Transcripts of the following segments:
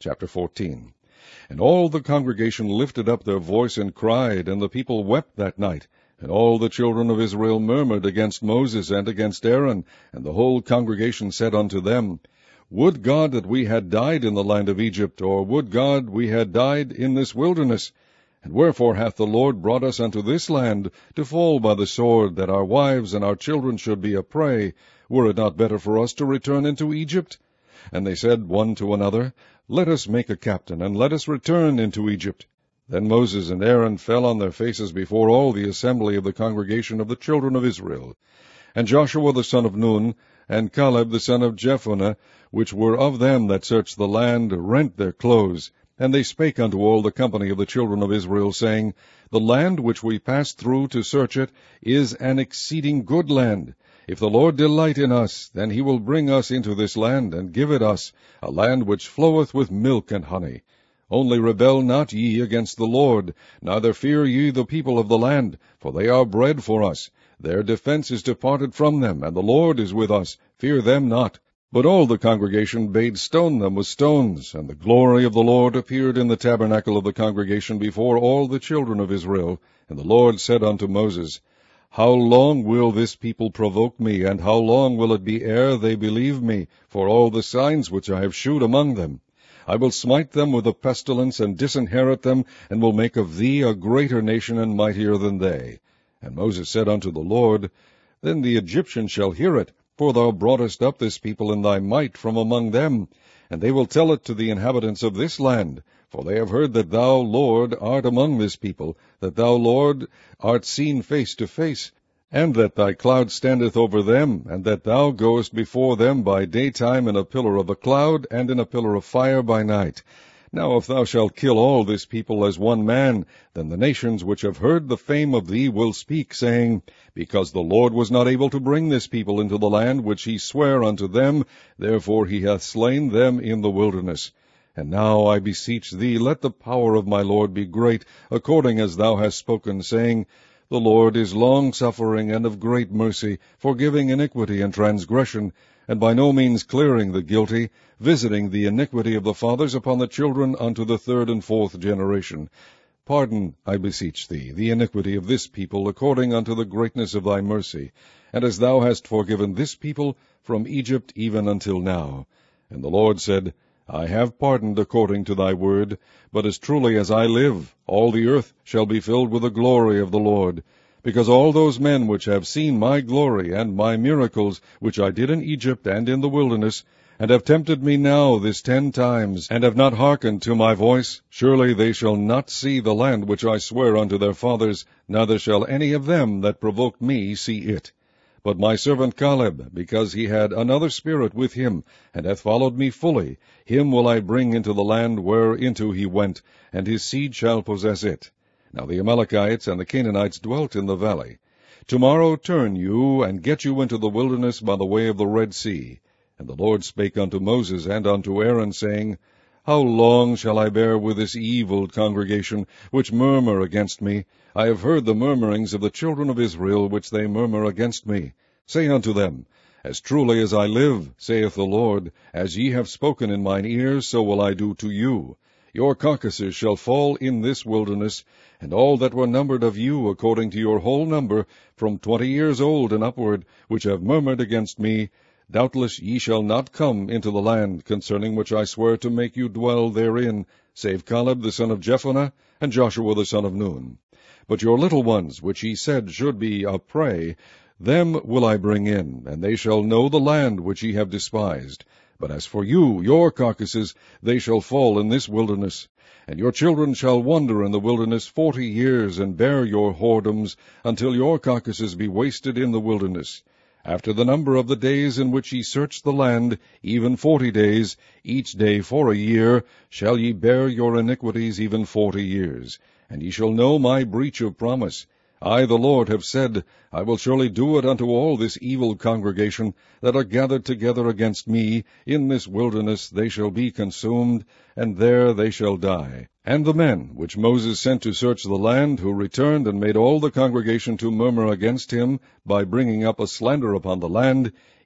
Chapter 14. And all the congregation lifted up their voice and cried, and the people wept that night. And all the children of Israel murmured against Moses and against Aaron. And the whole congregation said unto them, Would God that we had died in the land of Egypt, or would God we had died in this wilderness? And wherefore hath the Lord brought us unto this land, to fall by the sword, that our wives and our children should be a prey? Were it not better for us to return into Egypt? And they said one to another, Let us make a captain, and let us return into Egypt. Then Moses and Aaron fell on their faces before all the assembly of the congregation of the children of Israel. And Joshua the son of Nun, and Caleb the son of Jephunneh, which were of them that searched the land, rent their clothes. And they spake unto all the company of the children of Israel, saying, The land which we passed through to search it is an exceeding good land. If the Lord delight in us, then he will bring us into this land, and give it us, a land which floweth with milk and honey. Only rebel not ye against the Lord, neither fear ye the people of the land, for they are bread for us. Their defense is departed from them, and the Lord is with us. Fear them not. But all the congregation bade stone them with stones, and the glory of the Lord appeared in the tabernacle of the congregation before all the children of Israel. And the Lord said unto Moses, How long will this people provoke me, and how long will it be ere they believe me, for all the signs which I have shewed among them? I will smite them with a pestilence, and disinherit them, and will make of thee a greater nation and mightier than they. And Moses said unto the Lord, Then the Egyptians shall hear it, for thou broughtest up this people in thy might from among them. And they will tell it to the inhabitants of this land, for they have heard that thou, Lord, art among this people, that thou, Lord, art seen face to face, and that thy cloud standeth over them, and that thou goest before them by daytime in a pillar of a cloud, and in a pillar of fire by night. Now if thou shalt kill all this people as one man, then the nations which have heard the fame of thee will speak, saying, Because the Lord was not able to bring this people into the land which he sware unto them, therefore he hath slain them in the wilderness. And now I beseech thee, let the power of my Lord be great, according as thou hast spoken, saying, The Lord is long-suffering and of great mercy, forgiving iniquity and transgression, and by no means clearing the guilty, visiting the iniquity of the fathers upon the children unto the third and fourth generation. Pardon, I beseech thee, the iniquity of this people, according unto the greatness of thy mercy, and as thou hast forgiven this people from Egypt even until now. And the Lord said, I have pardoned according to thy word, but as truly as I live, all the earth shall be filled with the glory of the Lord. Because all those men which have seen my glory and my miracles, which I did in Egypt and in the wilderness, and have tempted me now this 10 times, and have not hearkened to my voice, surely they shall not see the land which I swear unto their fathers, neither shall any of them that provoked me see it. But my servant Caleb, because he had another spirit with him, and hath followed me fully, him will I bring into the land whereinto he went, and his seed shall possess it. Now the Amalekites and the Canaanites dwelt in the valley. Tomorrow turn you, and get you into the wilderness by the way of the Red Sea. And the Lord spake unto Moses and unto Aaron, saying, How long shall I bear with this evil congregation, which murmur against me? I have heard the murmurings of the children of Israel, which they murmur against me. Say unto them, As truly as I live, saith the Lord, as ye have spoken in mine ears, so will I do to you. Your carcasses shall fall in this wilderness, and all that were numbered of you according to your whole number, from 20 years old and upward, which have murmured against me, doubtless ye shall not come into the land, concerning which I swear to make you dwell therein, save Caleb the son of Jephunneh, and Joshua the son of Nun. But your little ones, which ye said should be a prey, them will I bring in, and they shall know the land which ye have despised. But as for you, your carcasses, they shall fall in this wilderness. And your children shall wander in the wilderness 40 years, and bear your whoredoms, until your carcasses be wasted in the wilderness. After the number of the days in which ye search the land, even 40 days, each day for a year, shall ye bear your iniquities even 40 years. And ye shall know my breach of promise. I, the Lord, have said, I will surely do it unto all this evil congregation that are gathered together against me. In this wilderness they shall be consumed, and there they shall die. And the men which Moses sent to search the land, who returned and made all the congregation to murmur against him, by bringing up a slander upon the land,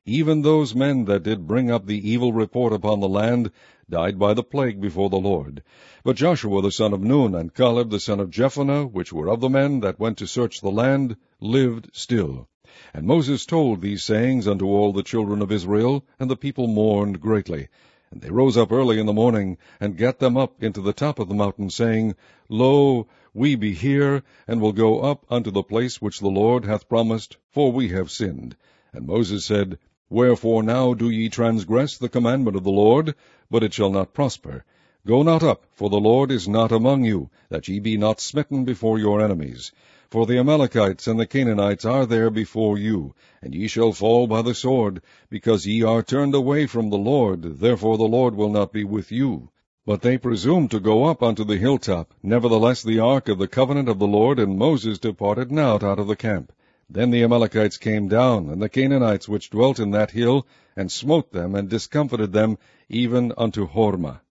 even those men that did bring up the evil report upon the land, died by the plague before the Lord. But Joshua the son of Nun, and Caleb the son of Jephunneh, which were of the men that went to search the land, lived still. And Moses told these sayings unto all the children of Israel, and the people mourned greatly. And they rose up early in the morning, and gat them up into the top of the mountain, saying, Lo, we be here, and will go up unto the place which the Lord hath promised, for we have sinned. And Moses said, Wherefore now do ye transgress the commandment of the Lord? But it shall not prosper. Go not up, for the Lord is not among you, that ye be not smitten before your enemies. For the Amalekites and the Canaanites are there before you, and ye shall fall by the sword, because ye are turned away from the Lord, therefore the Lord will not be with you. But they presumed to go up unto the hilltop. Nevertheless the ark of the covenant of the Lord and Moses departed not out of the camp. Then the Amalekites came down, and the Canaanites which dwelt in that hill, and smote them, and discomfited them, even unto Hormah.